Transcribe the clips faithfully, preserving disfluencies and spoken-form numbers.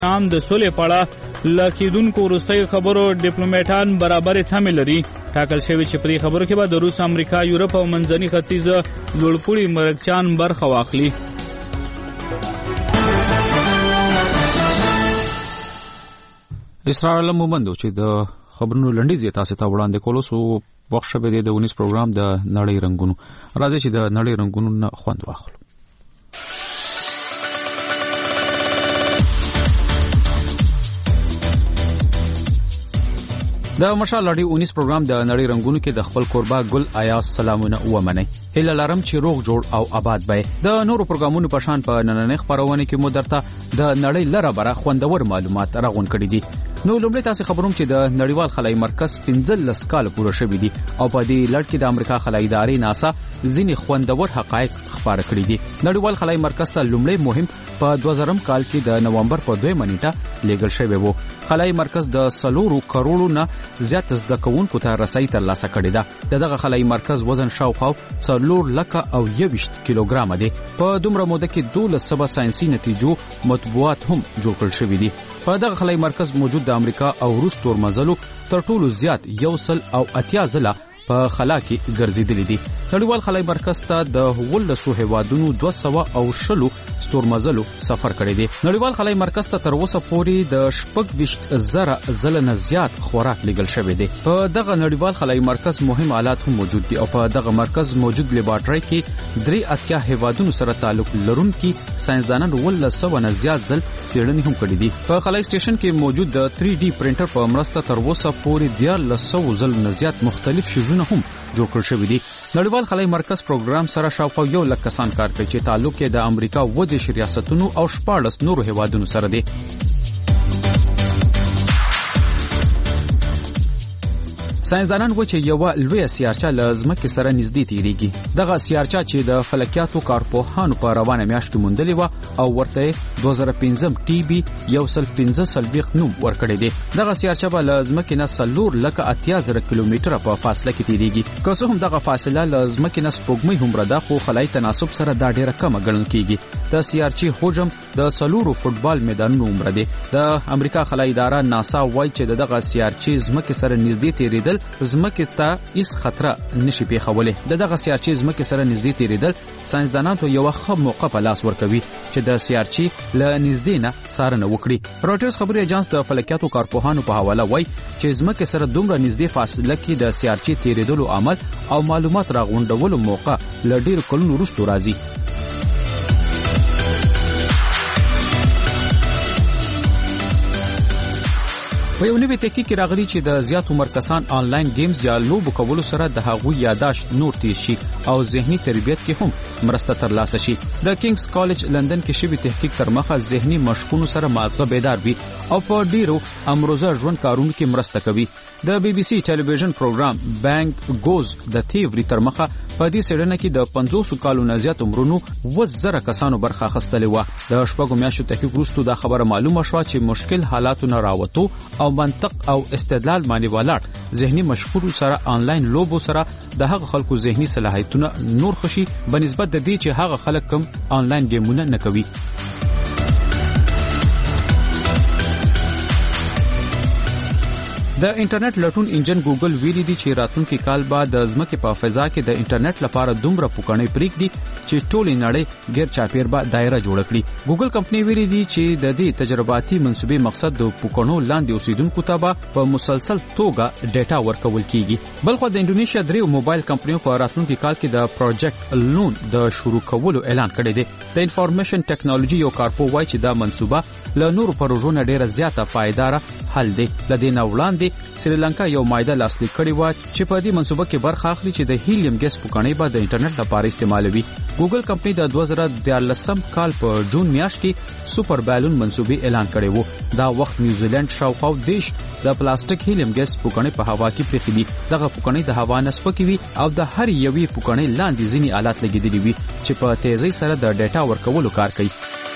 عام د سولې پاړه لکیدونکو وروستیو خبرو ډیپلوماټان برابرې تمې لري. ټاکل شوی چې په دې خبرو کې به د روس، امریکا، یورپ او منځني ختیځ لوړپوړي مرکچان برخه واخلي. اسرائیل مومندو چې د خبرونو لنډیز تاسو ته وړاندې کولو سو وخت شبه د ونیس پروګرام د نړۍ رنگونو راځي چې د نړۍ رنگونو نه خوند واخلو. د مشال لړۍ ونیس پروګرام د نړۍ رنگونو کې د خپل قربا ګل آیاس سلامونه ومني. هله لرم چې روغ جوړ او آباد وي. د نورو پروګرامونو په شان په نننۍ خبرونه کې مو درته د نړۍ لره بره خوندور معلومات راغون کړي دي. نو لومړی تاسو خبروم چې د نړیوال خلای مرکز پنځلس کال پوره شوی دی او په دې لړ کې د امریکا خلای ادارې ناسا ځینې خوندور حقایق خبره کړي دي. نړیوال خلای مرکز ته لومړی مهم په دوه زره کال کې د نومبر په دوه نیټه لیږل شوی وو. خلای مرکز د سلورو کروڑو نه زیات زده کوونکو ته رسۍ ترلاسه کړې ده. دغه خلای مرکز وزن شاوخوا څلور لکه او یویشت کیلوګرام دی. په دومره موده کې دولس سبا ساينسي نتیجو مطبوعات هم جوړ کړل شوی دي. په دغه خلای مرکز موجود د امریکا او روس تورمزلو تر ټولو زیات یو سل او اتیا ځله په خلا کې ګرځیدلې دي. نړیوال خلای مرکز ته د ولسو هوادونو دوه سوه او شلو ستورمزلو سفر کړی دی. نړیوال خلای مرکز ته تر اوسه پورې د شپږ ویشت زره ځله نه زیات خوراک لیږل شوی دی. په دغه نړیوال خلای مرکز مهم آلات هم موجود دي او په دغه مرکز موجود لیبارټري کې درې اتیا هوادونو سره تعلق لرونکي ساينسدانان ولس سوه نه زیات ځل څېړنې هم کړې دي. په خلای سټیشن کې موجود د تھری ډي پرینټر په مرسته تر اوسه پورې دیارلس سوه ځل نه زیات مختلف شیزونه هم جوړ کړل شوی دی. نړیوال خلای مرکز پروګرام سره شاوخوا یو لک کسان کار کوي چې تعلق یې د امریکا و د ریاستونو او شپاړس نورو هیوادونو سره دی. ساينسدانان و چې یو لوی سیارچه لازمه کې سره نږدې تیریږي. دغه سیارچه چې د فلکیاتو کارپوهانو په روانه میاشت کې موندلې و او ورته دوه زره پنځم ټي بي یو سل پنځه سلويخ نوم ورکړی دی. دغه سیارچه به لازمه کې نه سلور لکه اتیا زره کیلومتره په فاصله کې تیریږي. که څه هم دغه فاصله لازمه کې نه سپوږمۍ هم ده خو خلای تناسب سره دا ډیره کمه ګڼل کیږي. د سیارچې حجم د سلورو فوټبال میدانونو عمر دی. د امریکا خلای اداره ناسا وایي چې دغه سیارچې زمکه سره نږدې تیریدل زمکه ته هیڅ خطر نشي پیښولای. دغه سیارچې زمکه سره نږدې تیریدل ساينسدانان ته یو ښه موقع په لاس ورکوي چې د سیارچې له نږدې نه څارنه وکړي. روټرز خبري اژانس د فلکیاتو کارپوهانو په حواله وایي چې زمکه سره دومره نږدې فاصله کې د سیارچې تیریدلو عمل او معلومات راغونډولو موقع له ډېر کلونو وروسته راځي. په یو نوې تحقیق کې راغلي چې د زیات عمر کسان آنلاین گیمز یا لوبو کولو سره د هغوی یاداشت نور تیز شي او ذهني تربیت کې هم مرسته ترلاسه شي. د کینګز کالج لندن کې شوی تحقیق تر مخه ذهني مشقونو سره مازغه بیدار وي او په ډیرو امروزه ژوند کارونو کې مرسته کوي. د بي بي سي ټلویزیون پروګرام بانک ګوز د تیوري تر مخه په دې سړنه کې د پنځوس کالو نه زیات عمرونو وزره کسانو برخه اخیستلې و. د شپږو میاشتو تحقیق وروسته دا خبره معلومه شوه چې مشکل حالاتو نه راوتو او منطق او استدلال باندې ولاړ ذهني مشغول سره آنلاین لوبو سره د هغه خلکو ذهني صلاحیتونه نور خشي بنسبت د دې چې هغه خلک کم آنلاین گیمونه نه کوي. د انټرنیټ لټون انجن ګوګل ویلي دی چې راتلونکي کال بعد د ځمکې په فضا کې د انټرنیټ لپاره دومره پوکڼې پریږدي چې ټولې نړۍ غیر چاپیر به دایره جوړ کړي. ګوګل کمپنی ویلي دی چې د دې تجرباتي منسوبې مقصد د پوکڼو لاندې اوسیدونکو ته به په مسلسل توګه ډیټا ورکول کیږي. بلخو د انډونیشیا درې موبایل کمپنیو په راتلونکي کال کې د پروجیکټ لون د شروع کولو اعلان کړی دی. د انفارمیشن ټیکنالوژي یو کارپو وایي چې دا منسوبه له نورو پروژو نه ډیره زیاته پایداره حل دی. لدې نه وړاندې سریلانکا یو مایده لاسلیک کړی و چې په دې منسوبه کې برخه اخلي چې د هیلیم ګیس پوکڼې به د انټرنیټ لپاره استعمالوي. ګوګل کمپنی د دوه زره دیارلسم کال په جون میاشت کې سوپر بالون منسوبې اعلان کړی وو. دا وخت نیوزیلند شاوخوا دیش د پلاستیک هیلیم ګیس پوکڼې په هوا کې پرېښې دي. دغه پوکڼې د هوا نه سپکې وي او د هر یوې پوکڼې لاندې ځینې آلات لګېدلي وي چې په تیزۍ سره د ډیټا ورکولو کار کوي.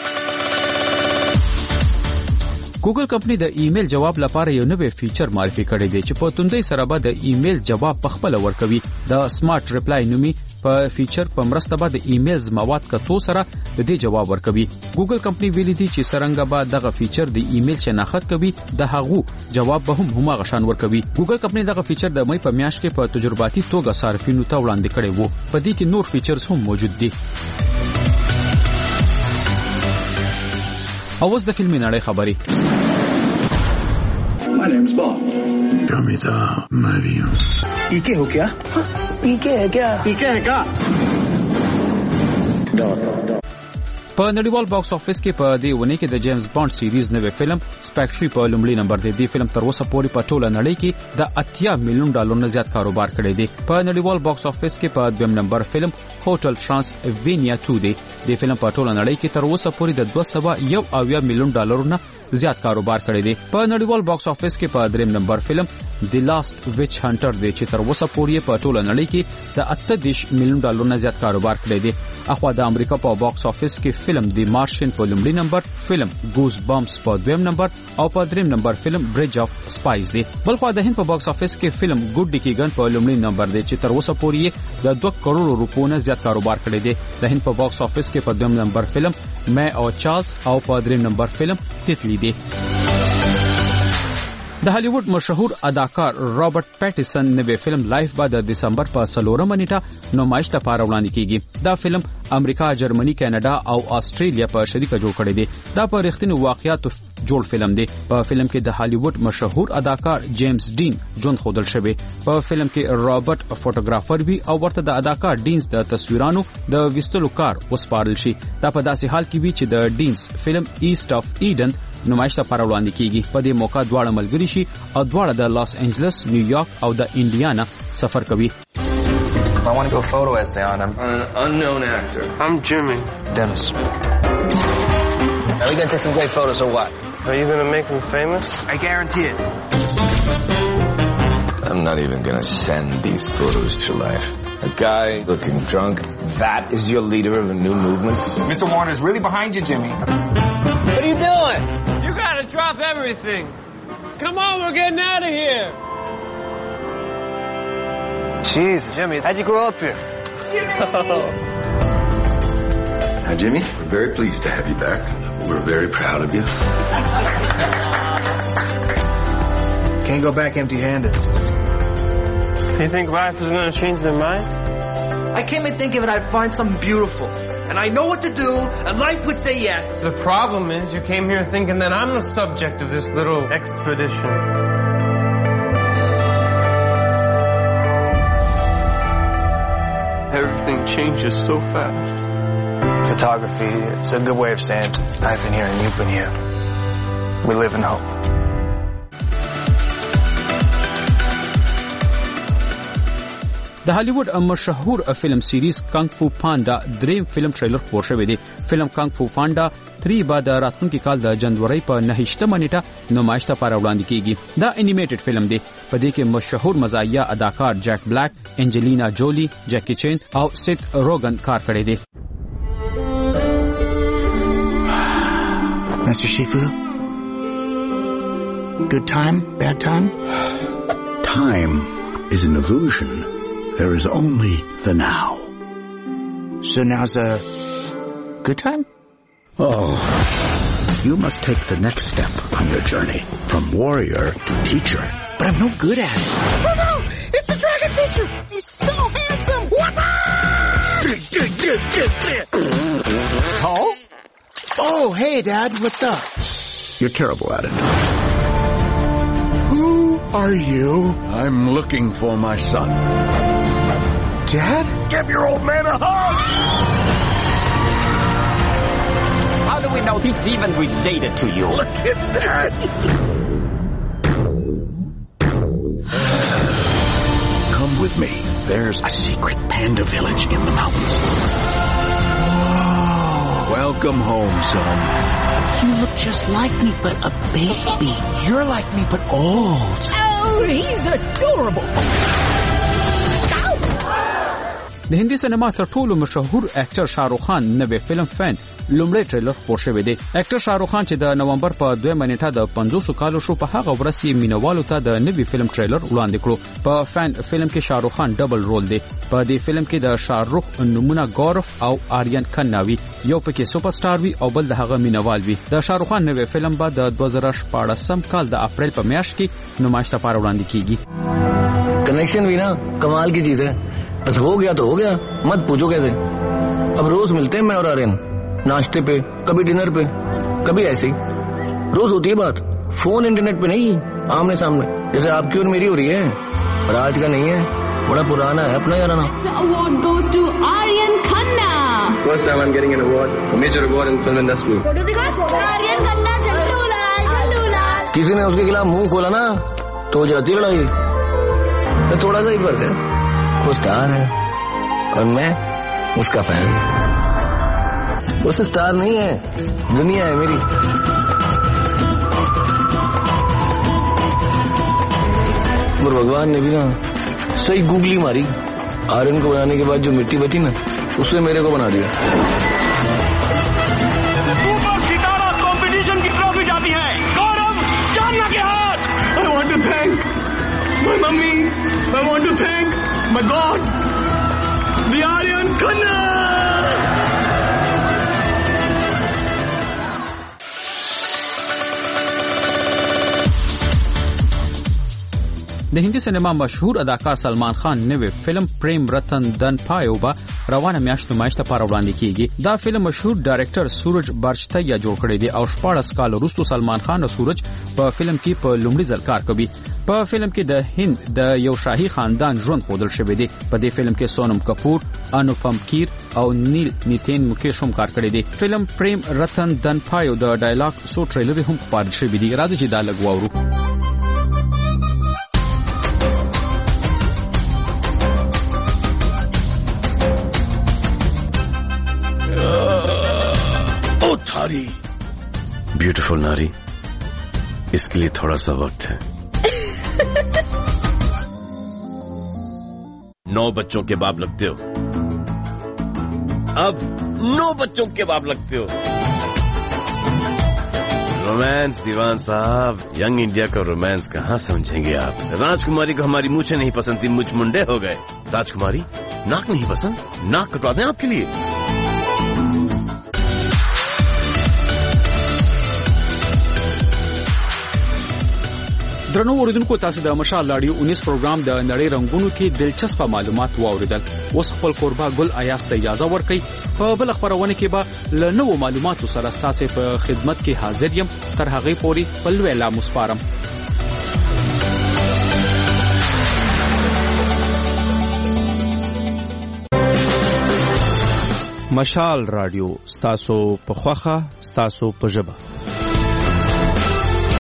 ګوګل کمپنی د ایمیل جواب لپاره یو نوې فیچر معرفي کړی دی چې په توندۍ سره به د ایمیل جواب په خپل ورکوي. د سمارټ ریپلای نومي په فیچر په مرسته به د ایمیلز مواد کتو سره د دې جواب ورکوي. ګوګل کمپنی ویلي دي چې څرنګه به دغه فیچر د ایمیل شناخت کوي د هغو جواب به هم هماغه شان ورکوي. ګوګل کمپنی دغه فیچر د مې په میاشت کې په تجرباتي توګه صارفینو ته وړاندې کړی وو. په دې کې نور فیچرز هم موجود دي. اوس د فلمي نړۍ خبري. My name's Bond. Kamita Mariam. पीके हो क्या? पीके है क्या? पीके है क्या? په نړیوال باکس افیس کې په دې ونه کې د جیمز بانډ سیریز نوې فلم سپیکټری په لومړي نمبر دی. دې فلم تر اوسه پورې په ټوله نړۍ کې د اتیا میلیون ډالر نه زیات کاروبار کړی دی. په نړیوال باکس افیس کې په دویم نمبر فلم هوټل ترانسوینیا ټو دی. دې فلم په ټوله نړۍ کې تر اوسه پورې د دوه سوه یو اویا میلیون ډالر نه زیات کاروبار کړی دی. په نړیوال باکس افیس کې په دریم نمبر فلم دی لاست ویچ هانټر دی چې تر اوسه پورې په ټوله نړۍ کې د اته دیش میلیون ډالر نه زیات کاروبار کړی دی. اخوا د امریکا په باکس افیس کې فلم دی مارشن په لومړي نمبر، فلم ګوز بامپس په دویم نمبر او په دریم نمبر فلم برج اف سپایس دی. بلخوا د هند په باکس افیس کې فلم ګډ ډیکیګن په لومړي نمبر دی چې تر اوسه پورې د دوه کروڑ روپو نه زیات کاروبار کړی دی. د هند په باکس افیس کې په دویم نمبر فلم مې او چارلز او په دریم نمبر فلم تتلی دی. د هالیوډ مشهور اداکار رابرټ پیټیسن نوې فلم لایف به د دسمبر په څلورمه نیټه نمایش لپاره وړاندې کیږي. دا فلم امریکا، جرمني، کاناډا او استرالیا په شریکه جوړ کړی دی. دا په رښتینو واقعیاتو جوړ فلم دی. په فلم کې د هالیوډ مشهور اداکار جیمز ډین ژوند ښودل شوی. په فلم کې رابرټ فوټوګرافر وی او ورته د اداکار ډینز د تصویرانو د ویستلو کار وسپارل شي. دا په داسې حال کې وی چې د ډینز فلم ایست اف ایډن نمایش لپاره وړاندې کیږي. په دې موقع دواړه ملګري شي او دواړه د لاس انجلس، نیویارک او د انډیانا سفر کوي. I want to do a photo essay on him. An unknown actor. I'm Jimmy. Dennis. Are we going to take some great photos or what? Are you going to make me famous? I guarantee it. I'm not even going to send these photos to life. A guy looking drunk. That is your leader of a new movement? Mister Warner's really behind you, Jimmy. What are you doing? You got to drop everything. Come on, we're getting out of here. Jeez, Jimmy, how'd you grow up here? Now, Jimmy, we're very pleased to have you back. We're very proud of you. Can't go back empty-handed. You think life is going to change their mind? I came in thinking that I'd find something beautiful, and I know what to do, and life would say yes. The problem is you came here thinking that I'm the subject of this little expedition. Everything changes so fast. Photography, it's a good way of saying I've been here and you've been here. We live in hope. د هالیوډ مشهور فلم سیریز کانګ فو پاندا دریم فلم ټریلر خبر شوی دی. فلم کانګ فو پاندا تری به د راتلونکي کال د جنوري په نهمه نیټه نمایش لپاره وړاندې کیږي. دا انیمیټډ فلم دی. په دې کې مشهور مزاحیه اداکار جک بلیک، انجلینا جولی، جکی چین او سیت روگن کار کړی دی. Mister Shifu? Good time? Bad time? Time is an illusion. There is only the now. So now's a good time? Oh, you must take the next step on your journey from warrior to teacher. But I'm no good at it. Oh no! It's the dragon teacher! He's so handsome! What? Oh? Oh, hey, Dad. What's up? You're terrible at it. Who are you? I'm looking for my son. Dad? Give your old man a hug! How do we know he's even related to you? Look at that! Come with me. There's a secret panda village in the mountains. Whoa. Welcome home, son. You look just like me, but a baby. You're like me, but old. Oh, he's adorable! د هندي سینما تر ټولو مشهور اکټر شاهرخ خان نوې فلم فین لومړی ټریلر خپور شوی دی. اکټر شاهرخ خان چې د نومبر په دوه نیټه د پنځوس کالو شو په هغه ورځ یې مینوالو ته د نوې فلم ټریلر وړاندې کړو. په فین فلم کې شاهرخ خان ډبل رول دی. په دې فلم کې د شاهرخ نمونه ګورف او آریان کھناوي یو پکې سپر سٹار وي او بل د هغه مینوال وي. د شاهرخ خان نوې فلم به د دوه زره شپاړسم کال د اپریل په میاشت کې نمایش لپاره وړاندې کیږي. Connection भी ना कमाल की चीज है, बस हो गया तो हो गया, मत पूछो कैसे. अब रोज मिलते हैं मैं और आर्यन, नाश्ते पे, कभी डिनर पे, कभी ऐसे ही रोज होती है बात. फोन इंटरनेट पे नहीं, आमने सामने, जैसे आपकी और मेरी हो रही है. पर आज का नहीं है, बड़ा पुराना है अपना याराना. The award goes to Aryan Khanna. First time I'm getting an award, a major award in film industry. Photo दिखा. आर्यन खन्ना झंडू लाल झंडू लाल. किसी ने उसके खिलाफ मुंह खोला ना तो हो जाती है लड़ाई. तो थोड़ा सा ही फर्क है, वो स्टार है और मैं उसका फैन. वो तो स्टार नहीं है, दुनिया है मेरी. और भगवान ने भी ना सही गूगली मारी. आर्यन को बनाने के बाद जो मिट्टी बची ना उससे मेरे को बना दिया. सुपर सितारा कंपटीशन की ट्रॉफी जाती है गौरव चांदना के हाथ. I want to thank my mummy. I want to thank my God, the Aryan Khanna. د هندي سینما مشهور اداکار سلمان خان نوې فلم پریم رتن دن پایو با روانه میاشت نمایش ته لپاره وړاندې کیږي. دا فلم مشهور ډایرکټر سورج بارچتیا جوړ کړی دی او شپاړس کال وروسته سلمان خان او سورج په فلم کې په لومړي ځل کار کوي. په فلم کې د هند د یو شاهي خاندان ژوند ښودل شوی دی. په دې فلم کې سونم کپور، انوپم کیر او نیل نیتین مکیش هم کار کړی دی. فلم پریم رتن دن پایو د ډایلاګ سو ټریلر هم خپاره شوی دی. راځي چې دا لږ واورو. Beautiful नारी, इसके लिए थोड़ा सा वक्त है. नौ बच्चों के बाप लगते हो, अब नौ बच्चों के बाप लगते हो. रोमांस दीवान साहब, यंग इंडिया का रोमांस कहाँ समझेंगे आप. राजकुमारी को हमारी मूछें नहीं पसंद थी, मुझ मुंडे हो गए. राजकुमारी नाक नहीं पसंद, नाक कटवा दें आपके लिए. درنو اوریدونکو، تاسو د مشال لاډیو انیس پروګرام د نړۍ رنگونو کې دلچسپ معلومات واوریدل. اوس خپل قربا ګل ایاس ته اجازه ورکړئ. په بل خبرونه کې به له نوو معلوماتو سره تاسو په خدمت کې حاضر یم. تر هغه پورې خپل ویلا مسپارم. مشال رادیو ستاسو په خوخه، ستاسو په ژبه.